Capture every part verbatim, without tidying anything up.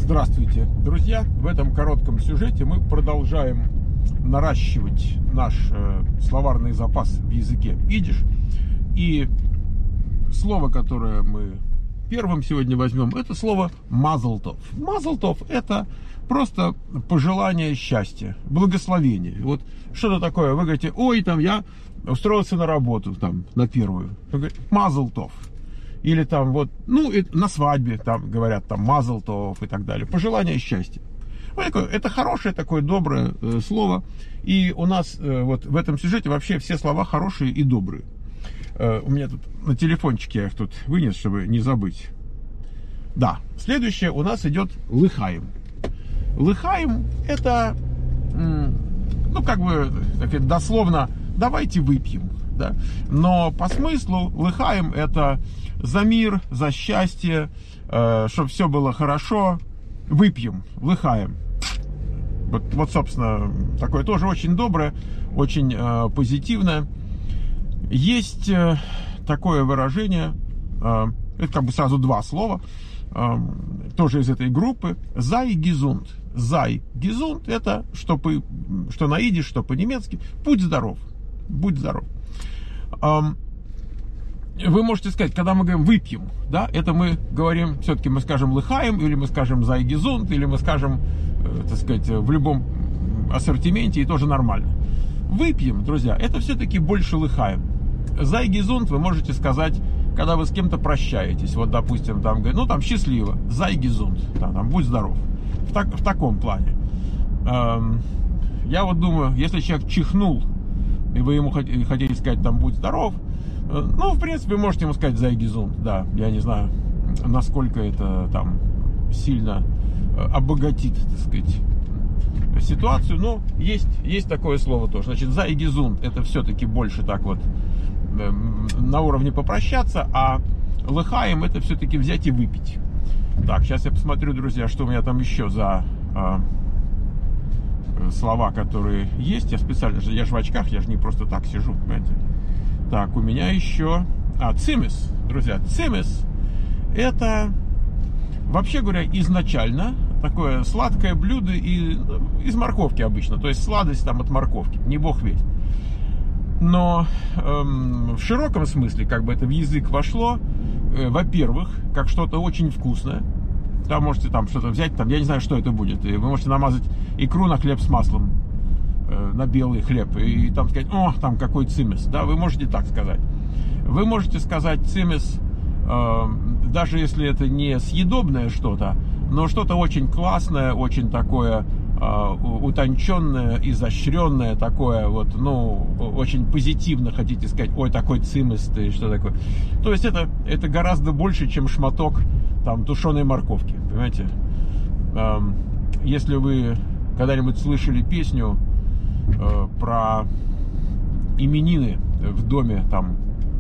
Здравствуйте, друзья! В этом коротком сюжете мы продолжаем наращивать наш э, словарный запас в языке идиш. И слово, которое мы первым сегодня возьмем, это слово мазл-тов. Мазл-тов – это просто пожелание счастья, благословение. Вот что-то такое. Вы говорите: ой, там я устроился на работу, там, на первую. Вы говорите: мазл-тов. Или там вот, ну, на свадьбе там говорят, там, мазл-тов и так далее. Пожелание счастья. Это хорошее такое доброе э, слово. И у нас э, вот в этом сюжете вообще все слова хорошие и добрые. Э, у меня тут на телефончике, я их тут вынес, чтобы не забыть. Да, следующее у нас идет лыхаем. Лыхаем это, ну, как бы, так, дословно, давайте выпьем. Да? Но по смыслу лыхаем это за мир, за счастье, э, чтобы все было хорошо. Выпьем, лыхаем. Вот, вот, собственно, такое тоже очень доброе, очень э, позитивное. Есть э, такое выражение, э, это как бы сразу два слова, э, тоже из этой группы. Зай гезунд. Зай гезунд это, что, по, что на идиш, что по-немецки. Будь здоров. Будь здоров. Вы можете сказать, когда мы говорим выпьем, да, это мы говорим, все-таки мы скажем лыхаем, или мы скажем зайгезунд, или мы скажем, э, так сказать, в любом ассортименте, и тоже нормально. Выпьем, друзья, это все-таки больше лыхаем. Зайгезунд вы можете сказать, когда вы с кем-то прощаетесь. Вот, допустим, там, ну, там, счастливо, зайгезунд, да, там, будь здоров. В, так, в таком плане. Эм, я вот думаю, если человек чихнул, и вы ему хотели сказать, там, будь здоров, ну, в принципе, можете ему сказать зайгезунд, да, я не знаю, насколько это там сильно обогатит, так сказать, ситуацию, но есть, есть такое слово тоже. Значит, зайгезунд это все-таки больше так вот на уровне попрощаться, а лыхаем это все-таки взять и выпить. Так, сейчас я посмотрю, друзья, что у меня там еще за а, слова, которые есть. Я специально, я же в очках, я же не просто так сижу, понимаете. Так, у меня еще... А, цимис, друзья, цимис это, вообще говоря, изначально такое сладкое блюдо и, из морковки обычно. То есть сладость там от морковки, не бог весть. Но эм, в широком смысле, как бы это в язык вошло, э, во-первых, как что-то очень вкусное. Там можете там что-то взять, там, я не знаю, что это будет. И вы можете намазать икру на хлеб с маслом, на белый хлеб, и, и там сказать: о, там какой цимис, да, вы можете так сказать. Вы можете сказать цимис, э, даже если это не съедобное что-то, но что-то очень классное, очень такое э, утонченное, изощренное, такое вот, ну, очень позитивно хотите сказать: ой, такой цимис, ты что такое. То есть это, это гораздо больше, чем шматок там тушеной морковки, понимаете. Э, если вы когда-нибудь слышали песню про именины в доме там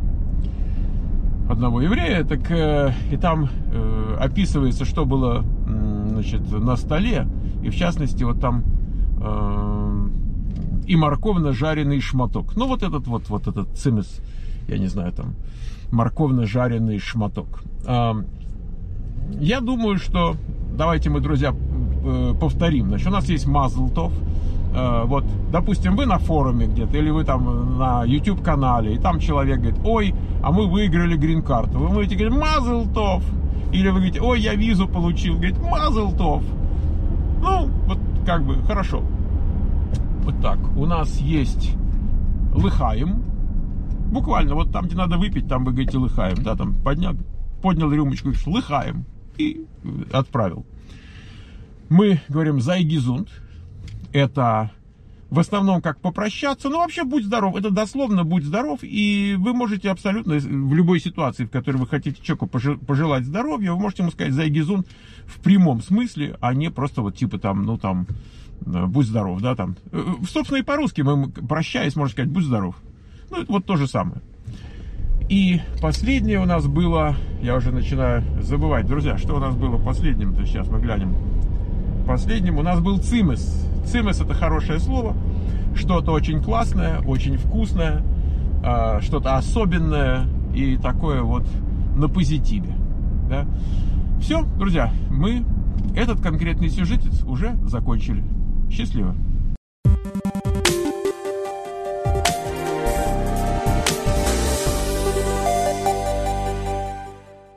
одного еврея, так э, и там э, описывается, что было, значит, на столе, и в частности вот там э, и морковно-жареный шматок. Ну вот этот вот, вот этот цимис, я не знаю, там морковно-жареный шматок. Э, я думаю, что давайте мы, друзья, э, повторим. Значит, у нас есть мазл-тов. Вот, допустим, вы на форуме где-то, или вы там на YouTube-канале, и там человек говорит: ой, а мы выиграли грин-карту. Вы можете говорить: мазл-тов. Или вы говорите: ой, я визу получил. Говорит: мазл-тов. Ну, вот как бы, хорошо. Вот так, у нас есть лыхаем. Буквально, вот там, где надо выпить, там вы говорите лыхаем. Да, там поднял, поднял рюмочку, лыхаем. И отправил. Мы говорим зайгезунд. Это в основном как попрощаться, но вообще будь здоров, это дословно будь здоров, и вы можете абсолютно в любой ситуации, в которой вы хотите человеку пожелать здоровья, вы можете ему сказать зайгезунд в прямом смысле, а не просто вот типа там, ну там, будь здоров, да, там. Собственно, и по-русски мы, прощаясь, можно сказать будь здоров. Ну, это вот то же самое. И последнее у нас было, я уже начинаю забывать, друзья, что у нас было последним-то, сейчас мы глянем. Последним у нас был цимис. Цимис это хорошее слово, что-то очень классное, очень вкусное, что-то особенное и такое вот на позитиве. Да? Все, друзья, мы этот конкретный сюжетец уже закончили. Счастливо!